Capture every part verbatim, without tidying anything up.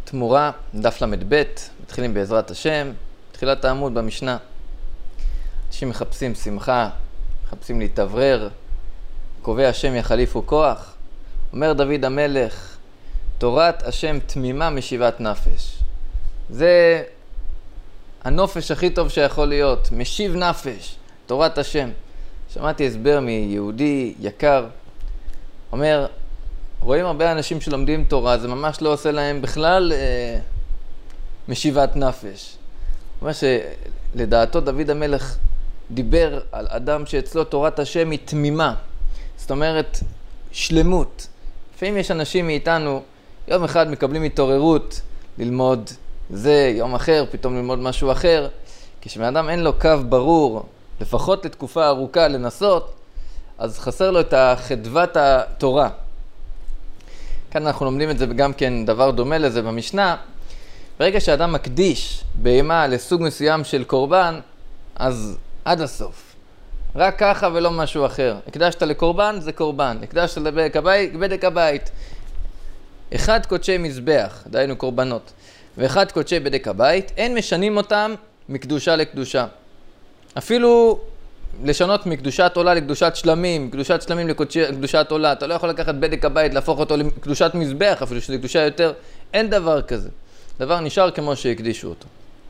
תמורה, דף למד ב', מתחילים בעזרת השם, תחילת העמוד במשנה. אנשים מחפשים שמחה, מחפשים להתאוורר, קובע השם יחליפו כוח. אומר דוד המלך, תורת השם תמימה משיבת נפש. זה הנופש הכי טוב שיכול להיות, משיב נפש, תורת השם. שמעתי הסבר מיהודי יקר, אומר, רואים הרבה אנשים שלומדים תורה, זה ממש לא עושה להם בכלל אה, משיבת נפש. הוא אומר שלדעתו דוד המלך דיבר על אדם שאצלו תורת השם היא תמימה. זאת אומרת, שלמות. לפעמים יש אנשים מאיתנו, יום אחד מקבלים התעוררות ללמוד זה, יום אחר, פתאום ללמוד משהו אחר. כשבאדם אין לו קו ברור, לפחות לתקופה ארוכה לנסות, אז חסר לו את חדוות התורה. כאן אנחנו לומדים את זה גם כן דבר דומה לזה במשנה. ברגע שאדם מקדיש בהמה לסוג מסוים של קורבן, אז עד הסוף. רק ככה ולא משהו אחר. הקדשת לקורבן, זה קורבן. הקדשת לבדק הבית, בדק הבית. אחד קודשי מזבח, דהיינו קורבנות, ואחד קודשי בדק הבית, אין משנים אותם מקדושה לקדושה. אפילו לשנות מקדושת עולה לקדושת שלמים, מקדושת שלמים לקדושת עולה. אתה לא יכול לקחת בדק הבית, להפוך אותו לקדושת מזבח, אפילו שזה קדושה יותר. אין דבר כזה. דבר נשאר כמו שהקדישו אותו.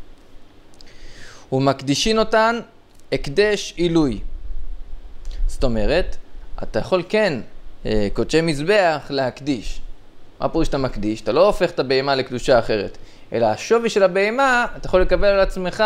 ומקדישין אותן הקדש עילוי. זאת אומרת, אתה יכול כן, קודשי מזבח, להקדיש. מה פירוש שאתה מקדיש? אתה לא הופך את הבהמה לקדושה אחרת, אלא השווי של הבהמה, אתה יכול לקבל על עצמך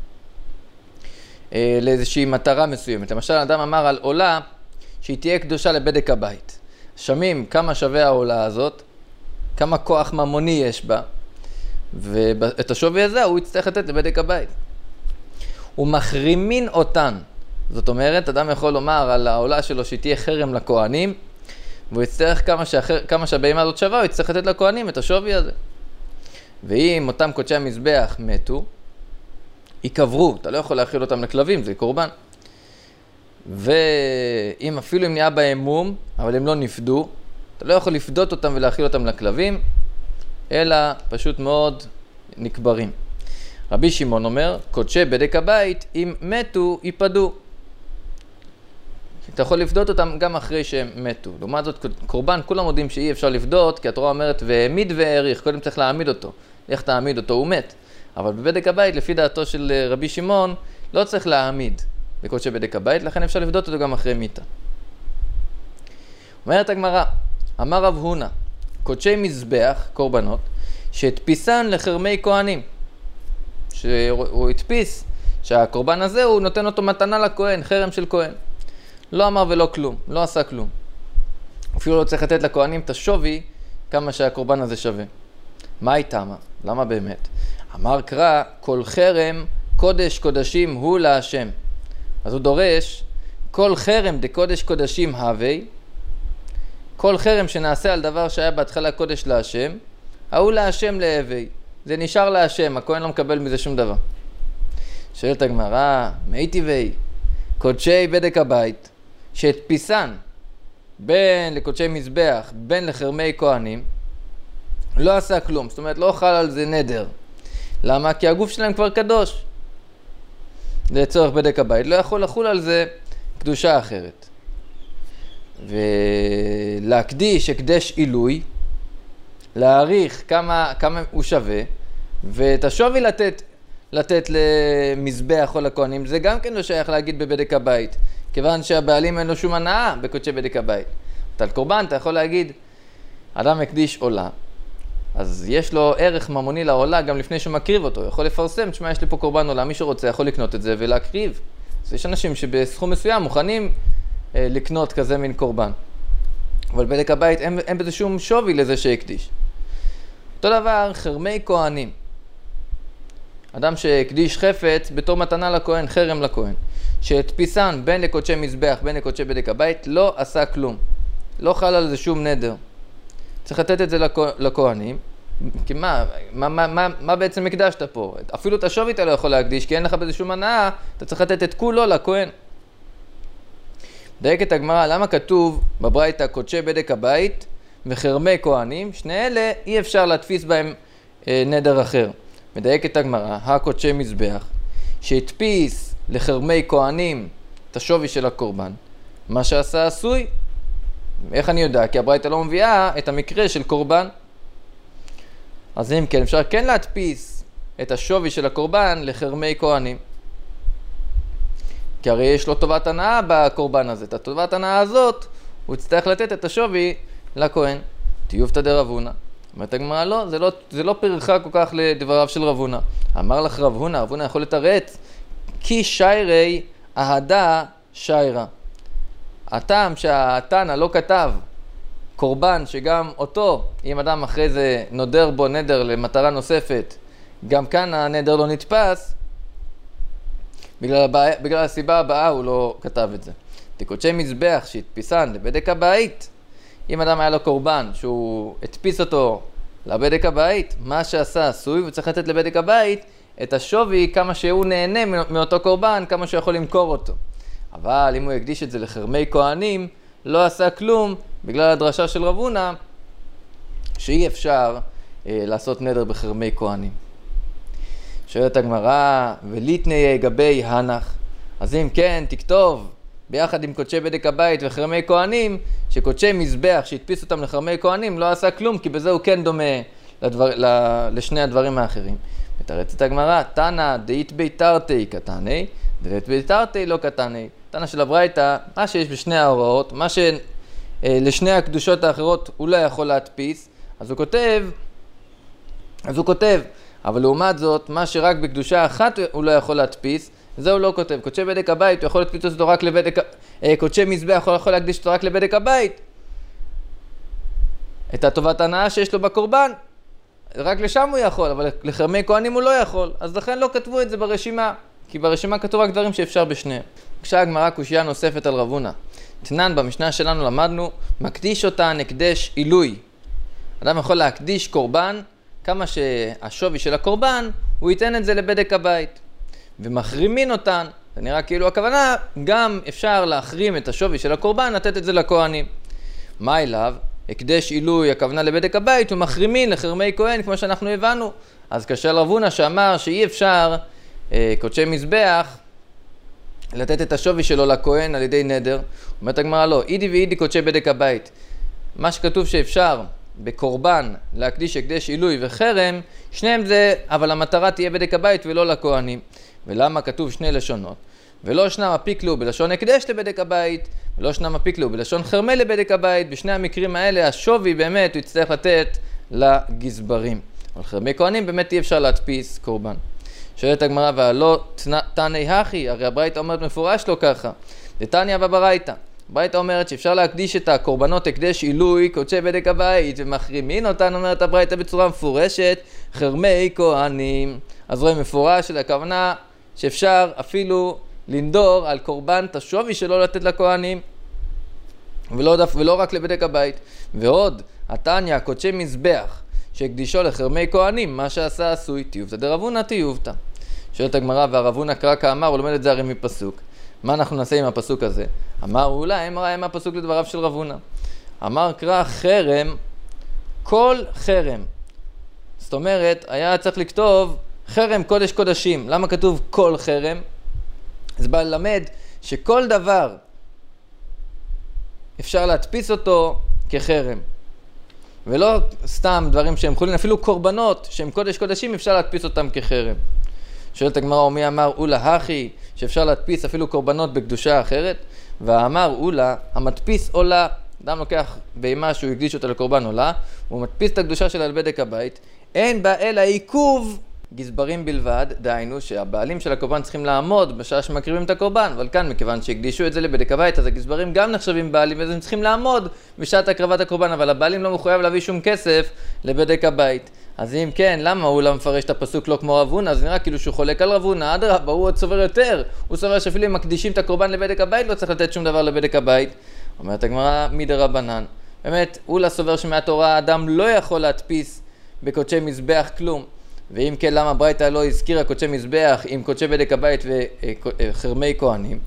אה, לאיזושהי מטרה מסוימת. למשל, אדם אמר על עולה שהיא תהיה קדושה לבדק הבית. שמים כמה שווה העולה הזאת, כמה כוח ממוני יש בה, ואת השווי הזה הוא יצטרך לתת לבדק הבית. ומחרימין אותן. זאת אומרת, אדם יכול לומר על העולה שלו שהיא תהיה חרם לכהנים, והוא יצטרך כמה, שאחר, כמה שהבהמה הזאת שווה, הוא יצטרך לתת לכהנים את השווי הזה. ואם אותם קודשי המזבח מתו, יקברו, אתה לא יכול להכיל אותם לכלבים, זה קורבן. ואם אפילו הם נהיה בהם מום, אבל הם לא נפדו, אתה לא יכול לפדות אותם ולהכיל אותם לכלבים, אלא פשוט מאוד נקברים. רבי שמעון אומר, קודשי בדק הבית, אם מתו, ייפדו. אתה יכול לפדות אותם גם אחרי שהם מתו. לעומת זאת, קורבן, כולם יודעים שאי אפשר לפדות, כי התורה אומרת, והעמיד והעריך, קודם צריך להעמיד אותו. איך תעמיד אותו? הוא מת. אבל בבדק הבית, לפי דעתו של רבי שמעון, לא צריך להעמיד בקודשי בדק הבית, לכן אפשר לפדות אותו גם אחרי מיתה. אומרת הגמרא, אמר רב הונא, קודשי מזבח, קורבנות, שהדפיסן לחרמי כהנים. שהוא הדפיס, שהקורבן הזה הוא נותן אותו מתנה לכהן, חרם של כהן. לא אמר ולא כלום, לא עשה כלום. אפילו לא צריך לתת לכהנים את השווי כמה שהקורבן הזה שווה. מה הייתה? למה באמת? אמר קרא, כל חרם קודש קודשים הוא להשם. אז הוא דורש, כל חרם דקודש קודשים הווי, כל חרם שנעשה על דבר שהיה בהתחלה קודש להשם, ההוא להשם להווי. זה נשאר להשם, הכהן לא מקבל מזה שום דבר. שואלת הגמרא, מי טבעי? קודשי בדק הבית, שהדפיסן בין לקודשי מזבח, בין לחרמי כהנים, לא עשה כלום. זאת אומרת, לא חל על זה נדר. למה? כי הגוף שלהם כבר קדוש. לצורך בדק הבית. לא יכול לחול על זה קדושה אחרת. ולהקדיש הקדש עילוי, להעריך כמה, כמה הוא שווה, ואת השווי לתת, לתת למזבח או לכהנים, זה גם כן לא שייך להגיד בבדק הבית, כיוון שהבעלים אין לו שום הנאה בקודשי בדק הבית. אתה על קורבן, אתה יכול להגיד, אדם הקדיש עולה, אז יש לו ערך ממוני לעולה גם לפני שהוא מקריב אותו. יכול לפרסם, תשמע, יש לי פה קורבן עולה, מי שרוצה יכול לקנות את זה ולהקריב. אז יש אנשים שבסכום מסוים מוכנים אה, לקנות כזה מין קורבן. אבל בדק הבית אין, אין בזה שום שווי לזה שהקדיש. אותו דבר, חרמי כהנים. אדם שהקדיש חפץ בתור מתנה לכהן, חרם לכהן, שהדפיסן בין לקודשי מזבח, בין לקודשי בדק הבית, לא עשה כלום. לא חל על זה שום נדר. צריך לתת את זה לכהנים. כי מה, מה, מה, מה, מה בעצם הקדשת פה? אפילו את השווי אתה לא יכול להקדיש, כי אין לך בזה שום הנאה, אתה צריך לתת את כולו לכהן. דייקת הגמרא, למה כתוב בברייתא קודשי בדק הבית וחרמי כהנים? שני אלה אי אפשר להדפיס בהם נדר אחר. מדייקת הגמרא, הקודשי מזבח, שהדפיס לחרמי כהנים את השווי של הקורבן, מה שעשה עשוי. איך אני יודע? כי הברייתא לא מביאה את המקרה של קורבן. אז אם כן, אפשר כן להדפיס את השווי של הקורבן לחרמי כהנים. כי הרי יש לו טובת הנאה בקורבן הזה. את הטובת הנאה הזאת, הוא יצטרך לתת את השווי לכהן. תיובתא דרב הונא. אומרת הגמרא, לא, זה לא, זה לא פרחה כל כך לדבריו של רב הונא. אמר לך רב הונא, רב הונא יכול לתרץ, כי שיירי אהדה שיירה. הטעם שהתנא לא כתב קורבן שגם אותו, אם אדם אחרי זה נודר בו נדר למטרה נוספת, גם כאן הנדר לא נתפס, בגלל, הבא, בגלל הסיבה הבאה הוא לא כתב את זה. תקודשי מזבח שהדפיסן לבדק הבית, אם אדם היה לו קורבן שהוא הדפיס אותו לבדק הבית, מה שעשה עשוי, וצריך לתת לבדק הבית את השווי כמה שהוא נהנה מאותו קורבן, כמה שהוא יכול למכור אותו. אבל אם הוא יקדיש את זה לחרמי כהנים, לא עשה כלום, בגלל הדרשה של רב הונא, שאי אפשר אה, לעשות נדר בחרמי כהנים. שואלת הגמרא, וליתני גבי הנח. אז אם כן, תכתוב ביחד עם קודשי בדק הבית וחרמי כהנים, שקודשי מזבח שהדפיס אותם לחרמי כהנים לא עשה כלום, כי בזה הוא כן דומה לדבר, לשני הדברים האחרים. מתרצת הגמרא, תנא דאית ביתרתי קטני, דאית ביתרתי לא קטני. תנא של הברייתא, מה שיש בשני ההוראות, מה שלשני הקדושות האחרות הוא לא יכול להדפיס, אז הוא כותב, אז הוא כותב, אבל לעומת זאת, מה שרק בקדושה אחת הוא לא יכול להדפיס, זה הוא לא כותב. קודשי בדק הבית, הוא יכול להדפיס אותו רק לבדק, קודשי מזבח, הוא יכול להקדיש אותו רק לבדק הבית. את הטובת הנאה שיש לו בקורבן, רק לשם הוא יכול, אבל לחרמי כהנים הוא לא יכול. אז לכן לא כתבו את זה ברשימה, כי ברשימה כתוב רק דברים שאפשר בשניהם. ביקשה הגמרא קושיה נוספת על רב הונא. תנן במשנה שלנו למדנו, מקדיש אותן הקדש עילוי. אדם יכול להקדיש קורבן, כמה שהשווי של הקורבן, הוא ייתן את זה לבדק הבית. ומחרימין אותן, זה נראה כאילו הכוונה, גם אפשר להחרים את השווי של הקורבן, לתת את זה לכהנים. מה אליו? הקדש עילוי, הכוונה לבדק הבית, ומחרימין לחרמי כהן, כמו שאנחנו הבנו. אז קשה לרב הונא שאמר שאי אפשר, אה, קודשי מזבח, לתת את השווי שלו לכהן על ידי נדר. אומרת הגמרא לא, אידי ואידי קודשי בדק הבית. מה שכתוב שאפשר בקורבן להקדיש הקדש עילוי וחרם, שניהם זה, אבל המטרה תהיה בדק הבית ולא לכהנים. ולמה כתוב שני לשונות? ולא שנם הפיקלו בלשון הקדש לבדק הבית, ולא שנם הפיקלו בלשון חרמי לבדק הבית. בשני המקרים האלה השווי באמת הוא יצטרך לתת לגזברים. אבל חרמי כהנים באמת אי אפשר להדפיס קורבן. שואלת הגמרא, והלא תני הכי, הרי הברייתא אומרת מפורש לא ככה. דתניא בברייתא. הברייתא אומרת שאפשר להקדיש את הקורבנות הקדש עילוי, קודשי בדק הבית, ומחרימין אותן, אומרת הברייתא בצורה מפורשת, חרמי כהנים. אז רואים מפורש, הכוונה שאפשר אפילו לנדור על קורבן את השווי שלו לתת לכהנים, ולא, דף, ולא רק לבדק הבית. ועוד, התניא, קודשי מזבח, שהקדישו לחרמי כהנים, מה שעשה עשוי, תיובתא דרב הונא תיובתא. שואלת הגמרא, והרב הונא קרא כאמר, הוא לומד את זה הרי מפסוק. מה אנחנו נעשה עם הפסוק הזה? אמר אולי, אמר הם הפסוק לדבריו של רב הונא. אמר קרא חרם, כל חרם. זאת אומרת, היה צריך לכתוב חרם קודש קודשים. למה כתוב כל חרם? זה בא ללמד שכל דבר אפשר להדפיס אותו כחרם. ולא סתם דברים שהם חולין, אפילו קורבנות שהם קודש קודשים אפשר להדפיס אותם כחרם. שואלת הגמרא, ומי אמר אולה הכי, שאפשר להדפיס אפילו קורבנות בקדושה אחרת? ואמר אולה, המדפיס עולה, אדם לוקח בהמה שהוא הקדיש אותה לקורבן עולה, הוא מדפיס את הקדושה שלה על בדק הבית, אין בה אלא עיכוב גזברים בלבד, דהיינו שהבעלים של הקורבן צריכים לעמוד בשעה שמקריבים את הקורבן, אבל כאן מכיוון שהקדישו את זה לבדק הבית, אז הגזברים גם נחשבים בעלים, ואז הם צריכים לעמוד בשעת הקרבת הקורבן, אבל הבעלים לא מחויב להביא שום כסף לבדק הבית. אז אם כן, למה הוא לא מפרש את הפסוק לא כמו רב הונא? אז נראה כאילו שהוא חולק על רב הונא, אדרבה, הוא עוד סובר יותר. הוא סובר שאפילו אם מקדישים את הקורבן לבדק הבית, לא צריך לתת שום דבר לבדק הבית. אומרת הגמרא, מדרבנן. באמת, הוא סובר שמהתורה האדם לא יכול להדפיס בקודשי מזבח כלום. ואם כן, למה ברייתא לא הזכירה קודשי מזבח עם קודשי בדק הבית וחרמי כהנים?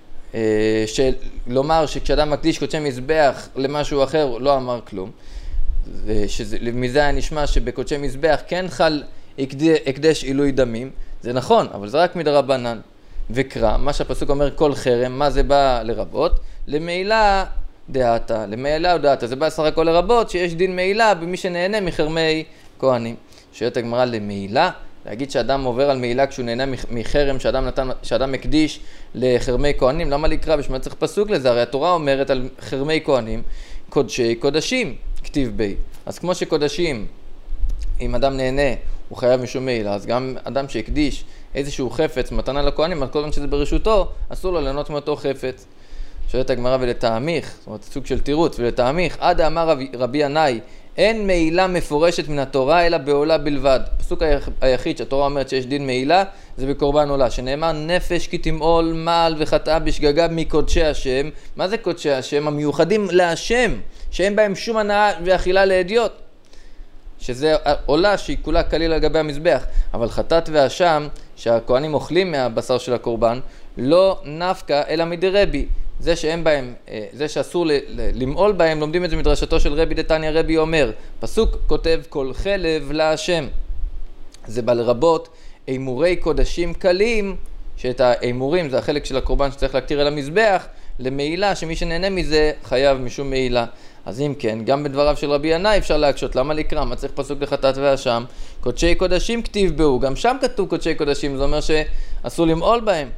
שלומר שכשאדם מקדיש קודשי מזבח למשהו אחר, לא אמר כלום. שמזה היה נשמע שבקודשי מזבח כן חל הקדש עילוי דמים, זה נכון, אבל זה רק מדרבנן. וקרא, מה שהפסוק אומר כל חרם, מה זה בא לרבות? למעילה דעתה, למעילה או דעתה, זה בא סך הכל לרבות שיש דין מעילה במי שנהנה מחרמי כהנים. שואלת הגמרא למעילה, להגיד שאדם עובר על מעילה כשהוא נהנה מחרם שאדם, נתן, שאדם מקדיש לחרמי כהנים, למה לקרוא? בשביל צריך פסוק לזה, הרי התורה אומרת על חרמי כהנים, קודשי קודשים, כתיב בי. אז כמו שקודשים, אם אדם נהנה, הוא חייב משום מעילה, אז גם אדם שהקדיש איזשהו חפץ, מתנה לכהנים, אז כל זמן שזה ברשותו, אסור לו ליהנות מאותו חפץ. שואלת הגמרא ולתאמיך, זאת אומרת סוג של תירוץ, ולתאמיך, עד אמר רבי, רבי ינאי, אין מעילה מפורשת מן התורה אלא בעולה בלבד. הפסוק היחיד שהתורה אומרת שיש דין מעילה, זה בקורבן עולה, שנאמר נפש כי תמעול מעל וחטאה בשגגה מקודשי השם. מה זה קודשי השם? המיוחדים להשם, שאין בהם שום הנאה ואכילה לאדיוט. שזה עולה שהיא כולה כליל על גבי המזבח, אבל חטאת ואשם שהכהנים אוכלים מהבשר של הקורבן לא נפקא אלא מדרבי. זה שאין בהם, זה שאסור למעול בהם, לומדים את זה מדרשתו של רבי דתניא. רבי אומר, פסוק כותב כל חלב להשם, זה בא לרבות אימורי קודשים קלים, שאת האימורים זה החלק של הקורבן שצריך להקטיר על המזבח, למעילה שמי שנהנה מזה חייב משום מעילה. אז אם כן, גם בדבריו של רבי ינאי אפשר להקשות, למה לקרוא? מה צריך פסוק לחטאת ואשם? קודשי קודשים כתיב בהו, גם שם כתוב קודשי קודשים, זה אומר שאסור למעול בהם.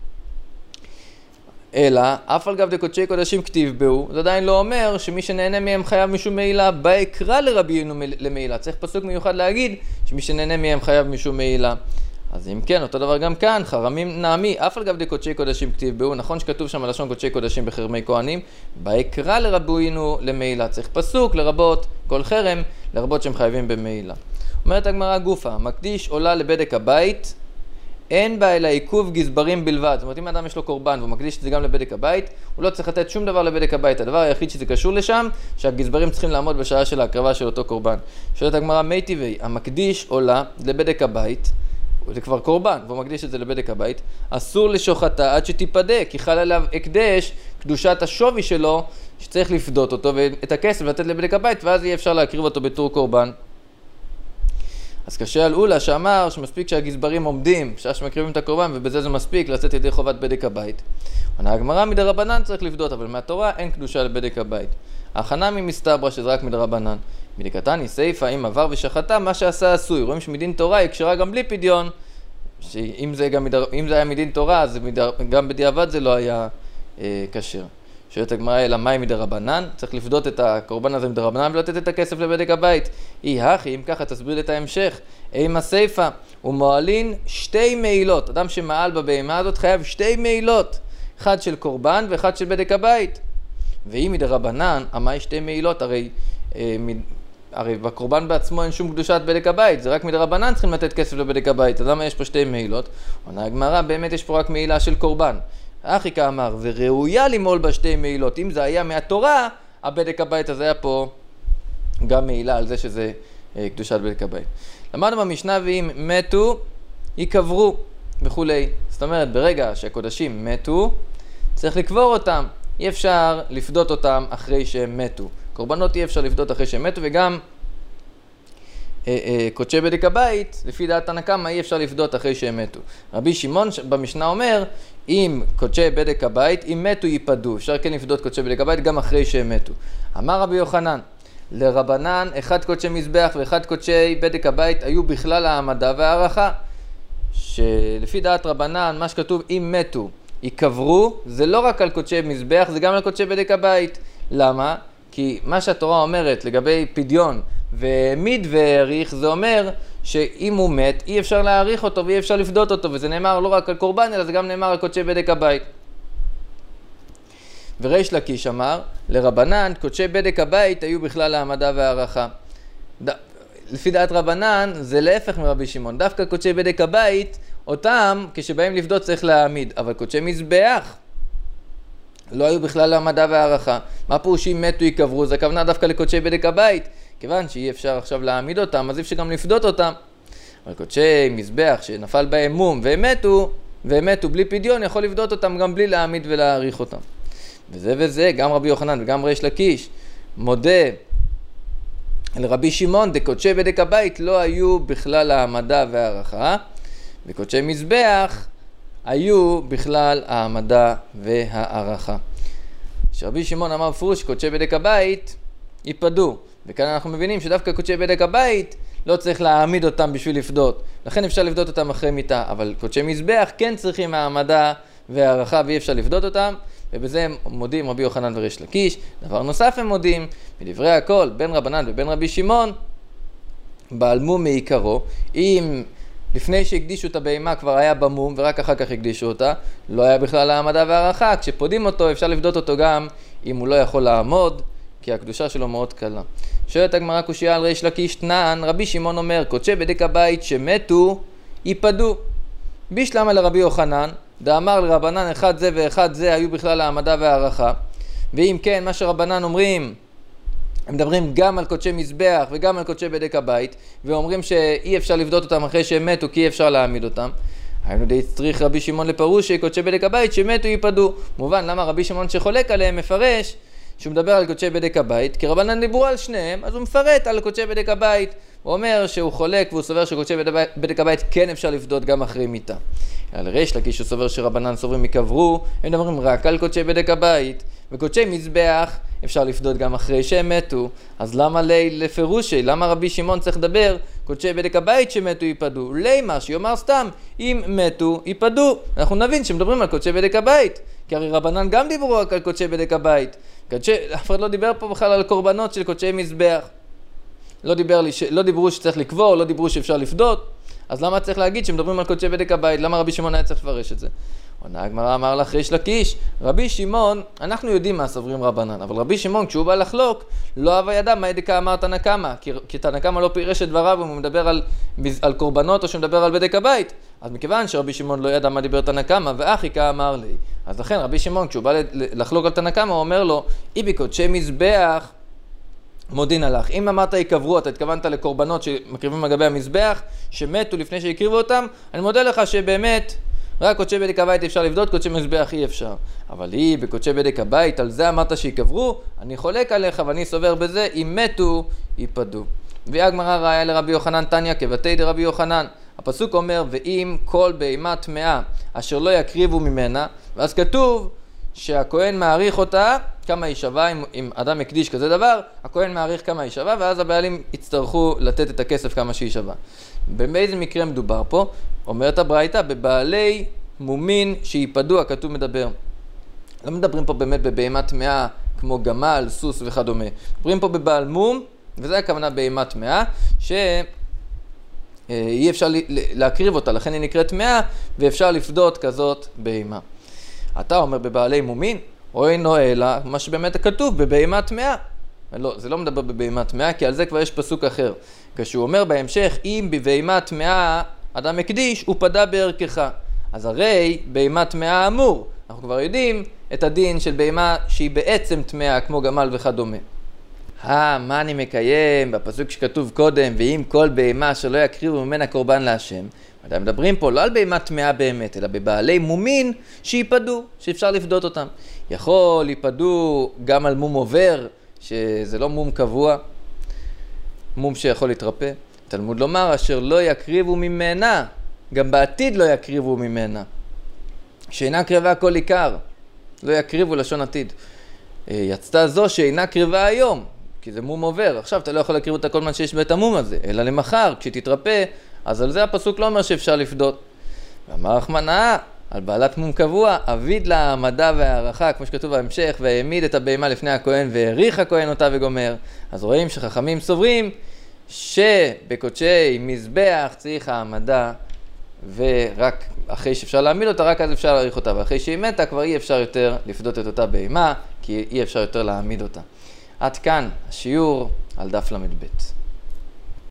אלא, אף על גב דקודשי קודשים כתיב בהו, זה עדיין לא אומר שמי שנהנה מהם חייב משום מעילה, ביקרא לרבינו למעילה. צריך פסוק מיוחד להגיד שמי שנהנה מהם חייב משום מעילה. אז אם כן, אותו דבר גם כאן, חרמים נעמי, אף על גב דקודשי קודשים כתיב בהו, נכון שכתוב שם לשון קודשי קודשים בחרמי כהנים, ביקרא לרבינו למעילה. צריך פסוק לרבות כל חרם, לרבות שהם חייבים במעילה. אומרת הגמרא גופה, מקדיש עולה לבדק הבית, אין בה אלא עיכוב גזברים בלבד. זאת אומרת, אם האדם יש לו קורבן והוא מקדיש את זה גם לבדק הבית, הוא לא צריך לתת שום דבר לבדק הבית. הדבר היחיד שזה קשור לשם, שהגזברים צריכים לעמוד בשעה של ההקרבה של אותו קורבן. שואלת הגמרא, מי טבעי, המקדיש עולה לבדק הבית, זה כבר קורבן, והוא מקדיש את זה לבדק הבית, אסור לשוחטה עד שתיפדה, כי חל עליו הקדש, קדושת השווי שלו, שצריך לפדות אותו, ואת הכסף לתת לבדק הבית, ואז יהיה אפשר להקריב אותו בתור קורבן. אז קשה על אולה שאמר שמספיק שהגזברים עומדים, שעה שמקריבים את הקורבן, ובזה זה מספיק לצאת ידי חובת בדק הבית. עונה הגמרא מדרבנן צריך לפדות, אבל מהתורה אין קדושה לבדק הבית. ההכנה ממסתברא שזה רק מדרבנן. מדקתני סייפא אם עבר ושחטה, מה שעשה עשוי. רואים שמדין תורה היא קשרה גם בלי פדיון, שאם זה, גם מדר... אם זה היה מדין תורה, אז מדר... גם בדיעבד זה לא היה אה, כשר. שואלת הגמרא, אלא מהי מדרבנן? צריך לפדות את הקורבן הזה מדרבנן ולתת את הכסף לבדק הבית. אי הכי, אם ככה תסביר את ההמשך. אימה סייפא, הוא מועלין שתי מעילות. אדם שמעל בבהמה הזאת חייב שתי מעילות. אחד של קורבן ואחד של בדק הבית. ואם מדרבנן, אמי שתי מעילות, הרי, אה, מד... הרי בקורבן בעצמו אין שום קדושת בדק הבית. זה רק מדרבנן צריכים לתת כסף לבדק הבית. אז למה יש פה שתי מעילות? עונה הגמרא, באמת יש פה רק מעילה של קורבן. אחיקה אמר, וראויה למעול בשתי מעילות. אם זה היה מהתורה, הבדק הבית הזה היה פה גם מעילה על זה שזה אה, קדושת בדק הבית. למדנו במשנה, ואם מתו, יקברו וכולי. זאת אומרת, ברגע שהקודשים מתו, צריך לקבור אותם. אי אפשר לפדות אותם אחרי שהם מתו. קורבנות אי אפשר לפדות אחרי שהם מתו, וגם אה, אה, קודשי בדק הבית, לפי דעת תנא קמא, אי אפשר לפדות אחרי שהם מתו. רבי שמעון במשנה אומר, אם קודשי בדק הבית, אם מתו ייפדו. אפשר כן לפדות קודשי בדק הבית גם אחרי שהם מתו. אמר רבי יוחנן, לרבנן, אחד קודשי מזבח ואחד קודשי בדק הבית היו בכלל העמדה והערכה. שלפי דעת רבנן, מה שכתוב אם מתו יקברו, זה לא רק על קודשי מזבח, זה גם על קודשי בדק הבית. למה? כי מה שהתורה אומרת לגבי פדיון ומיד והעריך, זה אומר שאם הוא מת, אי אפשר להעריך אותו ואי אפשר לפדות אותו, וזה נאמר לא רק על קורבן, אלא זה גם נאמר על קודשי בדק הבית. וריש לקיש אמר, לרבנן, קודשי בדק הבית היו בכלל העמדה והערכה. ד... לפי דעת רבנן, זה להפך מרבי שמעון. דווקא קודשי בדק הבית, אותם, כשבאים לפדות צריך להעמיד, אבל קודשי מזבח לא היו בכלל העמדה והערכה. מה פירושים מתו יקברו? זה הכוונה דווקא לקודשי בדק הבית. כיוון שאי אפשר עכשיו להעמיד אותם, אז אי אפשר גם לפדות אותם. אבל קודשי מזבח שנפל בהם מום והם מתו, והם מתו בלי פדיון, יכול לפדות אותם גם בלי להעמיד ולהעריך אותם. וזה וזה, גם רבי יוחנן וגם ריש לקיש, מודה לרבי שמעון דקודשי בדק הבית לא היו בכלל העמדה והערכה, וקודשי מזבח היו בכלל העמדה והערכה. שרבי שמעון אמר בפירוש שקודשי בדק הבית ייפדו, וכאן אנחנו מבינים שדווקא קודשי בדק הבית לא צריך להעמיד אותם בשביל לפדות, לכן אפשר לפדות אותם אחרי מיטה, אבל קודשי מזבח כן צריכים העמדה והערכה ואי אפשר לפדות אותם, ובזה הם מודים רבי יוחנן וריש לקיש. דבר נוסף הם מודים, בדברי הכל, בין רבנן ובין רבי שמעון, בעל מום מעיקרו, אם לפני שהקדישו את הבהמה כבר היה במום ורק אחר כך הקדישו אותה, לא היה בכלל העמדה והערכה, כשפודים אותו אפשר לפדות אותו גם אם הוא לא יכול לעמוד, כי הקדושה שלו מאוד קלה. שואלת הגמרא קושיה על ריש לקיש תנן, רבי שמעון אומר, קודשי בדק הבית שמתו ייפדו. בישלמה לרבי יוחנן, דאמר לרבנן אחד זה ואחד זה היו בכלל העמדה והערכה, ואם כן מה שרבנן אומרים, הם מדברים גם על קודשי מזבח וגם על קודשי בדק הבית, ואומרים שאי אפשר לפדות אותם אחרי שהם מתו כי אי אפשר להעמיד אותם. היינו די צריך רבי שמעון לפירוש שקודשי בדק הבית שמתו ייפדו. מובן למה רבי שמעון שחולק עליהם מפרש שהוא מדבר על קודשי בדק הבית, כי רבנן דיברו על שניהם, אז הוא מפרט על קודשי בדק הבית. הוא אומר שהוא חולק והוא סובר שקודשי בדק הבית כן אפשר לפדות גם אחרי מיטה. על ריש לקיש הוא סובר שרבנן סוברים יקברו, הם מדברים רק על קודשי בדק הבית, וקודשי מזבח אפשר לפדות גם אחרי שהם מתו. אז למה לי לפירושי, למה רבי שמעון צריך לדבר קודשי בדק הבית שמתו ייפדו? לימה שיאמר סתם, אם מתו ייפדו. אנחנו נבין שמדברים על קודשי בדק הבית, כי הרי רבנן גם דיברו רק על קודשי בדק הבית. קודשי, אף אחד לא דיבר פה בכלל על קורבנות של קודשי מזבח. לא, דיבר לי, לא דיברו שצריך לקבור, לא דיברו שאפשר לפדות. אז למה צריך להגיד שמדברים על קודשי בדק הבית? למה רבי שמעון היה צריך לפרש את זה? עונה הגמרא, אמר לך ריש לקיש, רבי שמעון, אנחנו יודעים מה סוברים רבנן, אבל רבי שמעון כשהוא בא לחלוק, לא אהב ידע מה דקה אמר תנא קמא, כי, כי תנא קמא לא פירש את דבריו, הוא מדבר על, על קורבנות או שהוא מדבר על בדק הבית. אז מכיוון שרבי שמעון לא ידע מה דיבר תנא קמא, ואחיקה אמר לי. אז לכן רבי שמעון כשהוא בא לחלוק על תנא קמא, הוא אומר לו, אי בקודשי מזבח מודין עליך. אם אמרת יקברו, אתה התכוונת לקורבנות שמקריבים על גבי המזבח, שמתו לפני שהקריבו אותם, אני מודה לך שבאמת רק קודשי בדק הבית אפשר לפדות, קודשי מזבח אי אפשר. אבל היא בקודשי בדק הבית, על זה אמרת שיקברו, אני חולק עליך ואני סובר בזה, אם מתו ייפדו. והיא הגמרא ראיה לרבי יוחנן תניא כבתי דרבי יוחנן. הפסוק אומר, ואם כל בהמה טמאה אשר לא יקריבו ממנה, ואז כתוב שהכהן מעריך אותה כמה היא שווה, אם, אם אדם הקדיש כזה דבר, הכהן מעריך כמה היא שווה, ואז הבעלים יצטרכו לתת את הכסף כמה שהיא שווה. באיזה מקרה מדובר פה? אומרת הברייתא, בבעלי מומין שיפדו, הכתוב מדבר. לא מדברים פה באמת בבהמה טמאה כמו גמל, סוס וכדומה. מדברים פה בבעל מום, וזה הכוונה בהמה טמאה, שאי אפשר להקריב אותה, לכן היא נקראת טמאה, ואפשר לפדות כזאת בהמה. אתה אומר בבעלי מומין, או אינו אלא, מה שבאמת כתוב בבהמה טמאה. לא, זה לא מדבר בבהמה טמאה, כי על זה כבר יש פסוק אחר. כשהוא אומר בהמשך, אם בבהמה טמאה אדם הקדיש, הוא פדה בערכך. אז הרי בהמה טמאה אמור. אנחנו כבר יודעים את הדין של בהמה שהיא בעצם טמאה, כמו גמל וכדומה. אה, מה אני מקיים? בפסוק שכתוב קודם, ואם כל בהמה שלא יקריבו ממנה קורבן להשם. אתם מדברים פה לא על בהמה טמאה באמת, אלא בבעלי מומין שיפדו, שאפשר לפדות אותם. יכול ליפדו גם על מום עובר, שזה לא מום קבוע, מום שיכול להתרפא. תלמוד לומר, אשר לא יקריבו ממנה, גם בעתיד לא יקריבו ממנה. שאינה קריבה כל עיקר, לא יקריבו לשון עתיד. יצתה זו שאינה קריבה היום, כי זה מום עובר. עכשיו אתה לא יכול להקריב אותה כל מה שיש בית המום הזה, אלא למחר, כשתתרפא, אז על זה הפסוק לא אומר שאפשר לפדות. ואמר רחמנא, על בעלת מום קבוע, אביד לה העמדה והערכה, כמו שכתוב בהמשך, והעמיד את הבהמה לפני הכהן, והעריך הכהן אותה וגומר. אז רואים שחכמים סוברים, שבקודשי מזבח צריך העמדה, ורק אחרי שאפשר להעמיד אותה, רק אז אפשר להעריך אותה, ואחרי שהיא מתה כבר אי אפשר יותר לפדות את אותה בהמה, כי אי אפשר יותר להעמיד אותה. עד כאן השיעור על דף למד ב'.